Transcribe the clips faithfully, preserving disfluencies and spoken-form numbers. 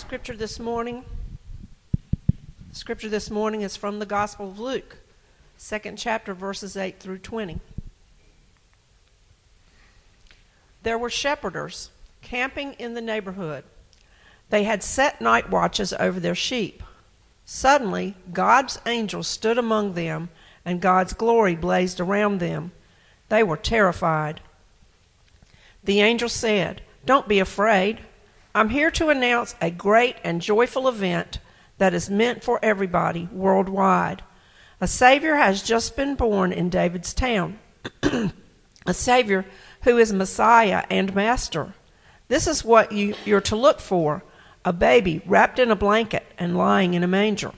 Scripture this morning. Scripture this morning is from the Gospel of Luke, second chapter, verses eight through twenty. There were shepherders camping in the neighborhood. They had set night watches over their sheep. Suddenly, God's angel stood among them, and God's glory blazed around them. They were terrified. The angel said, "Don't be afraid. I'm here to announce a great and joyful event that is meant for everybody worldwide. A Savior has just been born in David's town, a Savior who is Messiah and Master. This is what you, you're to look for, a baby wrapped in a blanket and lying in a manger."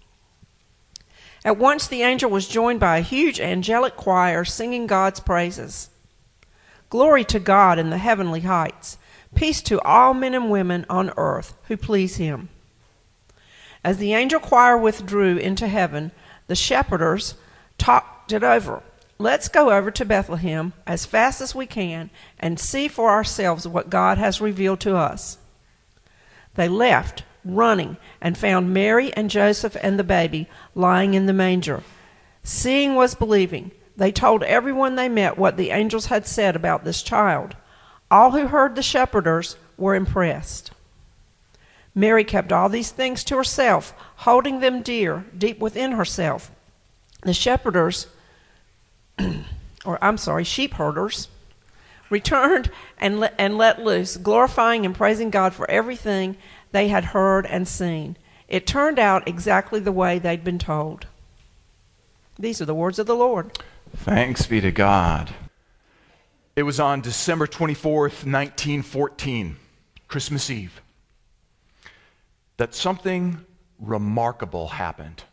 At once the angel was joined by a huge angelic choir singing God's praises. "Glory to God in the heavenly heights. Peace to all men and women on earth who please him." As the angel choir withdrew into heaven, the shepherders talked it over. "Let's go over to Bethlehem as fast as we can and see for ourselves what God has revealed to us." They left, running, and found Mary and Joseph and the baby lying in the manger. Seeing was believing. They told everyone they met what the angels had said about this child. All who heard the shepherders were impressed. Mary kept all these things to herself, holding them dear deep within herself. The shepherders, or I'm sorry, sheep herders, returned and let, and let loose, glorifying and praising God for everything they had heard and seen. It turned out exactly the way they'd been told. These are the words of the Lord. Thanks be to God. It was on December twenty-fourth, nineteen fourteen, Christmas Eve, that something remarkable happened.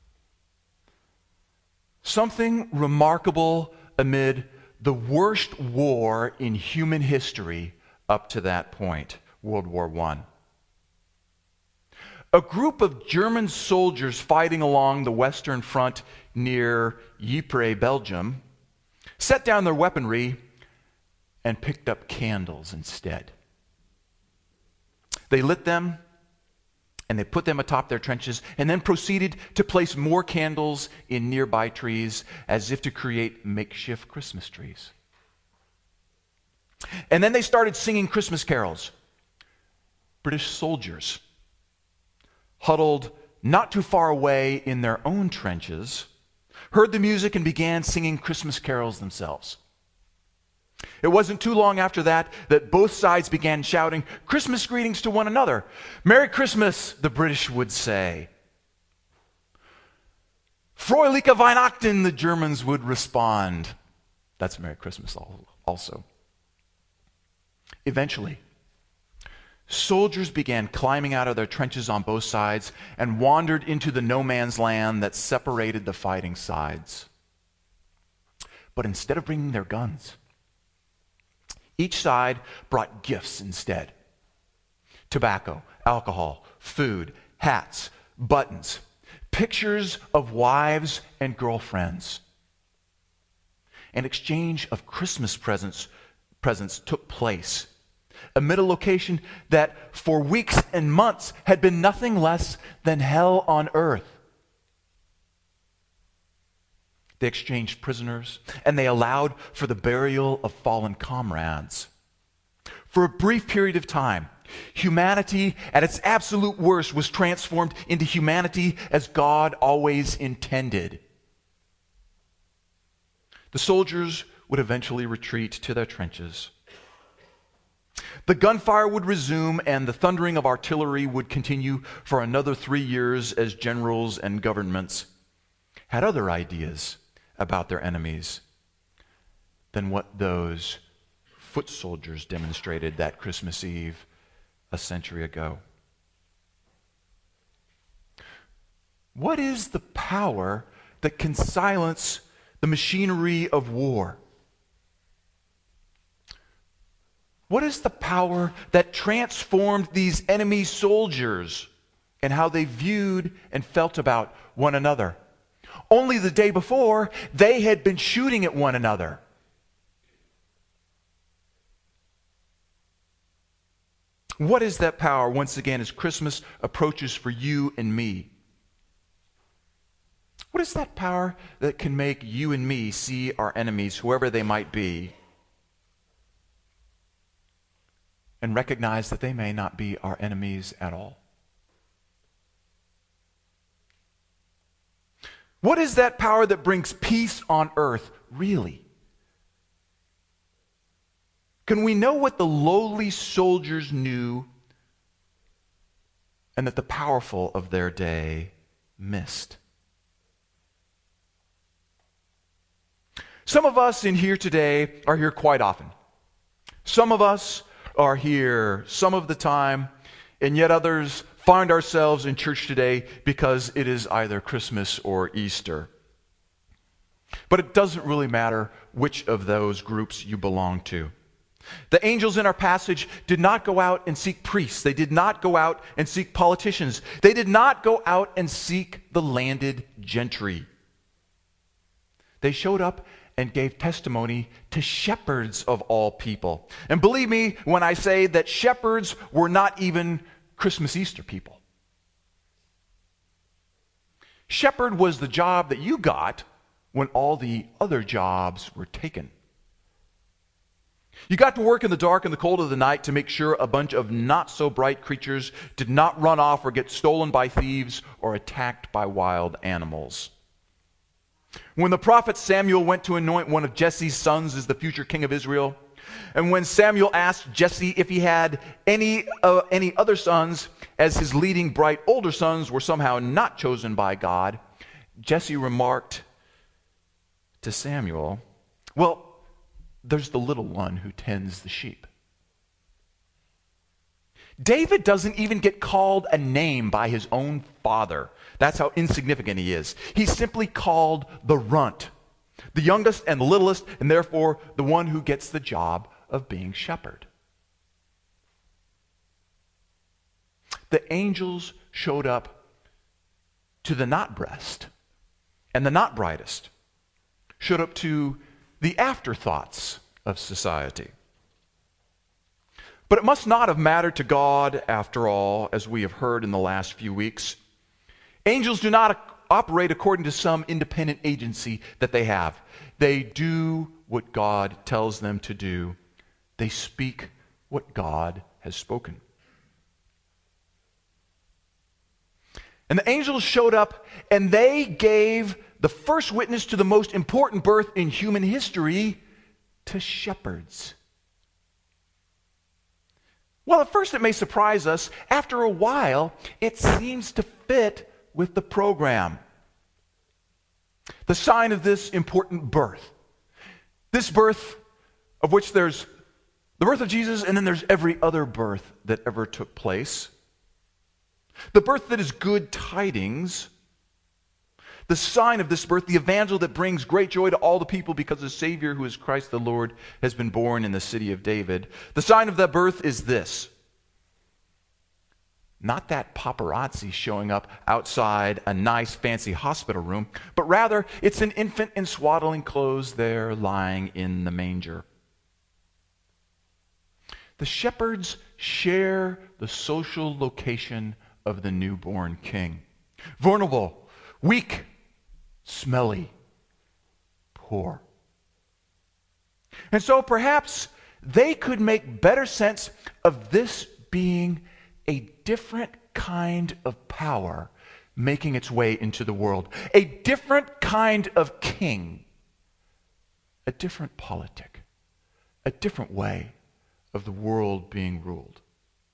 Something remarkable amid the worst war in human history up to that point, World War One. A group of German soldiers fighting along the Western Front near Ypres, Belgium, set down their weaponry and picked up candles instead. They lit them and they put them atop their trenches and then proceeded to place more candles in nearby trees as if to create makeshift Christmas trees. And then they started singing Christmas carols. British soldiers, huddled not too far away in their own trenches, heard the music and began singing Christmas carols themselves. It wasn't too long after that that both sides began shouting Christmas greetings to one another. "Merry Christmas," the British would say. "Froeliche Weihnachten," the Germans would respond. That's Merry Christmas also. Eventually, soldiers began climbing out of their trenches on both sides and wandered into the no man's land that separated the fighting sides. But instead of bringing their guns, each side brought gifts instead. Tobacco, alcohol, food, hats, buttons, pictures of wives and girlfriends. An exchange of Christmas presents, presents took place amid a location that for weeks and months had been nothing less than hell on earth. They exchanged prisoners, and they allowed for the burial of fallen comrades. For a brief period of time, humanity at its absolute worst was transformed into humanity as God always intended. The soldiers would eventually retreat to their trenches. The gunfire would resume, and the thundering of artillery would continue for another three years as generals and governments had other ideas about their enemies than what those foot soldiers demonstrated that Christmas Eve a century ago. What is the power that can silence the machinery of war? What is the power that transformed these enemy soldiers and how they viewed and felt about one another? Only the day before, they had been shooting at one another. What is that power, once again, as Christmas approaches for you and me? What is that power that can make you and me see our enemies, whoever they might be, and recognize that they may not be our enemies at all? What is that power that brings peace on earth, really? Can we know what the lowly soldiers knew and that the powerful of their day missed? Some of us in here today are here quite often. Some of us are here some of the time, and yet others find ourselves in church today because it is either Christmas or Easter. But it doesn't really matter which of those groups you belong to. The angels in our passage did not go out and seek priests. They did not go out and seek politicians. They did not go out and seek the landed gentry. They showed up and gave testimony to shepherds of all people. And believe me when I say that shepherds were not even Christmas Easter people. Shepherd was the job that you got when all the other jobs were taken. You got to work in the dark and the cold of the night to make sure a bunch of not-so-bright creatures did not run off or get stolen by thieves or attacked by wild animals. When the prophet Samuel went to anoint one of Jesse's sons as the future king of Israel, and when Samuel asked Jesse if he had any uh, any other sons, as his leading bright older sons were somehow not chosen by God, Jesse remarked to Samuel, well, there's the little one who tends the sheep. David doesn't even get called a name by his own father. That's how insignificant he is. He's simply called the runt, the youngest and the littlest, and therefore the one who gets the job of being shepherd. The angels showed up to the not breast and the not brightest, showed up to the afterthoughts of society. But it must not have mattered to God, after all, as we have heard in the last few weeks. Angels do not operate according to some independent agency that they have. They do what God tells them to do. They speak what God has spoken. And the angels showed up and they gave the first witness to the most important birth in human history to shepherds. Well, at first it may surprise us. After a while, it seems to fit with the program. The sign of this important birth. This birth of which there's the birth of Jesus, and then there's every other birth that ever took place. The birth that is good tidings. The sign of this birth, the evangel that brings great joy to all the people because the Savior, who is Christ the Lord, has been born in the city of David. The sign of that birth is this. Not that paparazzi showing up outside a nice fancy hospital room, but rather it's an infant in swaddling clothes there lying in the manger. The shepherds share the social location of the newborn king. Vulnerable, weak, smelly, poor. And so perhaps they could make better sense of this being a different kind of power making its way into the world. A different kind of king. A different politic. A different way of the world being ruled.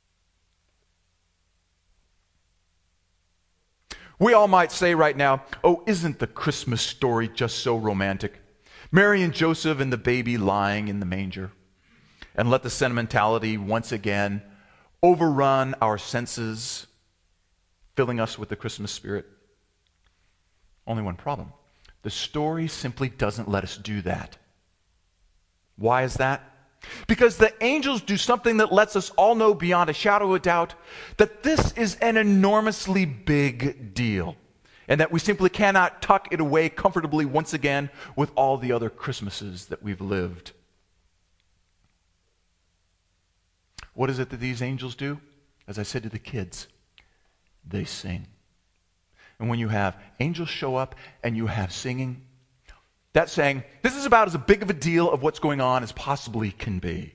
We all might say right now, oh, isn't the Christmas story just so romantic? Mary and Joseph and the baby lying in the manger. And let the sentimentality once again overrun our senses, filling us with the Christmas spirit. Only one problem. The story simply doesn't let us do that. Why is that? Because the angels do something that lets us all know beyond a shadow of a doubt that this is an enormously big deal, and that we simply cannot tuck it away comfortably once again with all the other Christmases that we've lived. what is it that these angels do? As I said to the kids, they sing. And when you have angels show up and you have singing, that's saying, this is about as big of a deal of what's going on as possibly can be.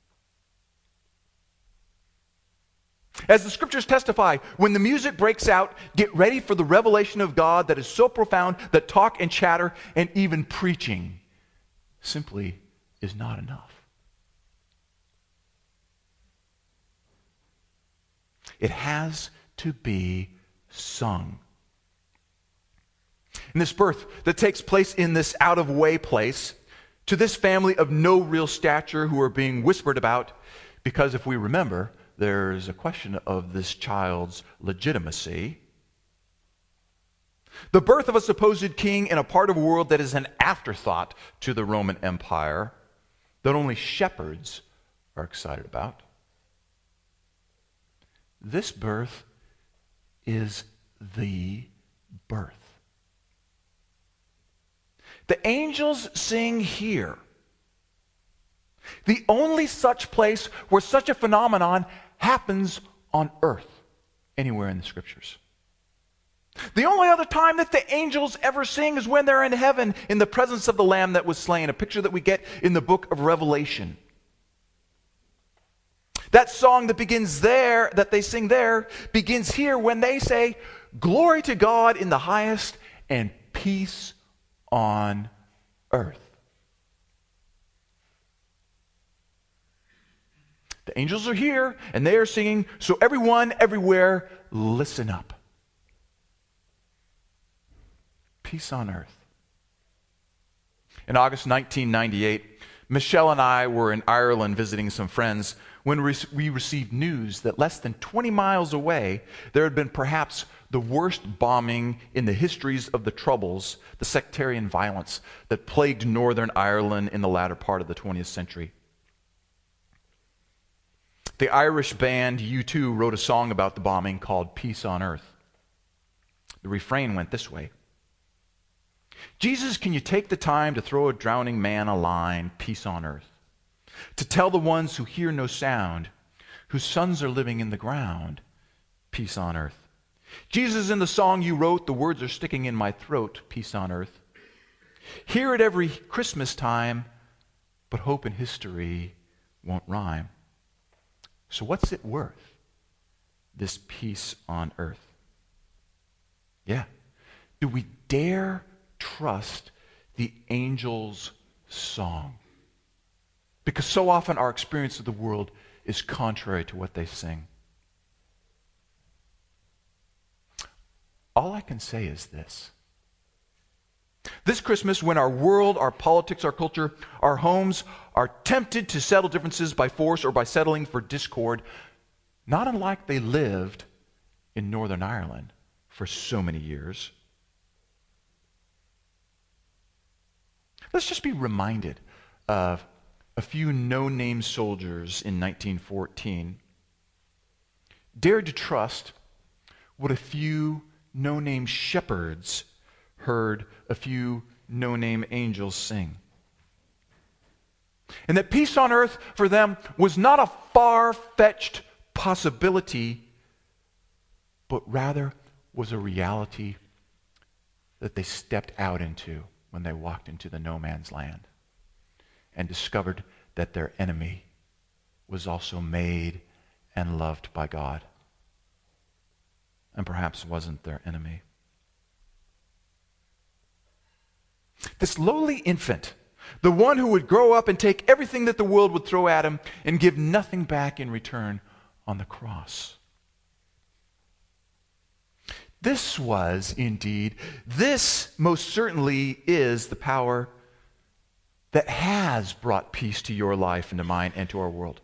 As the scriptures testify, when the music breaks out, get ready for the revelation of God that is so profound that talk and chatter and even preaching simply is not enough. It has to be sung. And this birth that takes place in this out-of-way place, to this family of no real stature who are being whispered about, because if we remember, there's a question of this child's legitimacy. The birth of a supposed king in a part of the world that is an afterthought to the Roman Empire, that only shepherds are excited about. This birth is the birth. The angels sing here. The only such place where such a phenomenon happens on earth, anywhere in the scriptures. The only other time that the angels ever sing is when they're in heaven in the presence of the Lamb that was slain, a picture that we get in the book of Revelation. That song that begins there, that they sing there, begins here when they say, "Glory to God in the highest and peace on earth." The angels are here and they are singing, so everyone, everywhere, listen up. Peace on earth. In August nineteen ninety-eight, Michelle and I were in Ireland visiting some friends when we received news that less than twenty miles away, there had been perhaps the worst bombing in the histories of the Troubles, the sectarian violence that plagued Northern Ireland in the latter part of the twentieth century. The Irish band U two wrote a song about the bombing called Peace on Earth. The refrain went this way: Jesus, can you take the time to throw a drowning man a line, peace on earth? To tell the ones who hear no sound, whose sons are living in the ground, peace on earth. Jesus, in the song you wrote, the words are sticking in my throat, peace on earth. Hear it every Christmas time, but hope and history won't rhyme. So what's it worth, this peace on earth? Yeah. Do we dare trust the angels' song? Because so often our experience of the world is contrary to what they sing. All I can say is this. This Christmas, when our world, our politics, our culture, our homes are tempted to settle differences by force or by settling for discord, not unlike they lived in Northern Ireland for so many years, let's just be reminded of a few no-name soldiers in nineteen fourteen dared to trust what a few no-name shepherds heard a few no-name angels sing. And that peace on earth for them was not a far-fetched possibility, but rather was a reality that they stepped out into when they walked into the no man's land and discovered that their enemy was also made and loved by God, and perhaps wasn't their enemy. This lowly infant, the one who would grow up and take everything that the world would throw at him and give nothing back in return on the cross. This was indeed, this most certainly is the power that has brought peace to your life and to mine and to our world.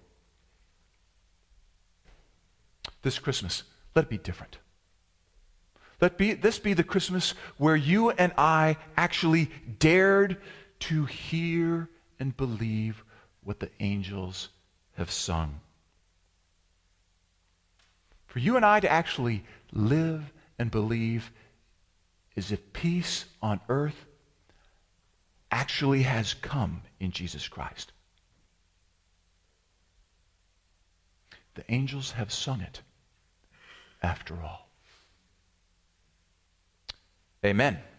This Christmas, let it be different. Let be, this be the Christmas where you and I actually dared to hear and believe what the angels have sung. For you and I to actually live and believe as if peace on earth actually has come in Jesus Christ. The angels have sung it after all. Amen.